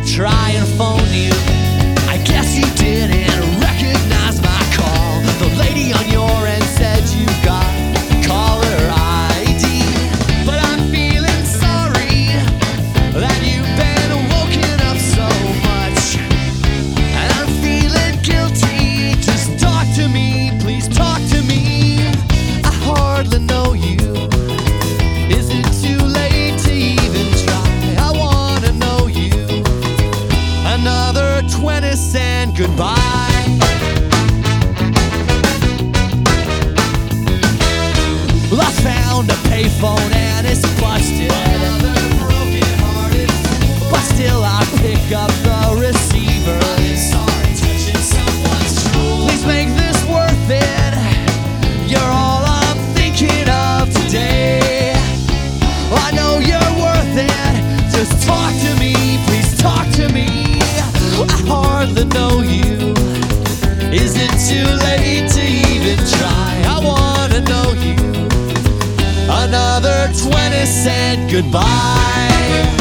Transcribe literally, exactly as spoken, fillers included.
try and phone you. I guess you didn't recognize my call. The lady on your end said you got caller I D. But I'm feeling sorry that you've been woken up so much, and I'm feeling guilty. Just talk to me, please talk to me. I hardly know you. Is it too late to even try? I wanna know you. Another twenty cent goodbye. Well, I found a payphone and it's busted. Another broken hearted. But still I pick up the receiver. Sorry, touching someone's drool. Please make this worth it. You're all I'm thinking of today. I know you're worth it. Just talk to me, please talk to me. I hardly know you. Is it too late to even try? I wanna know you. Another twenty cent goodbye.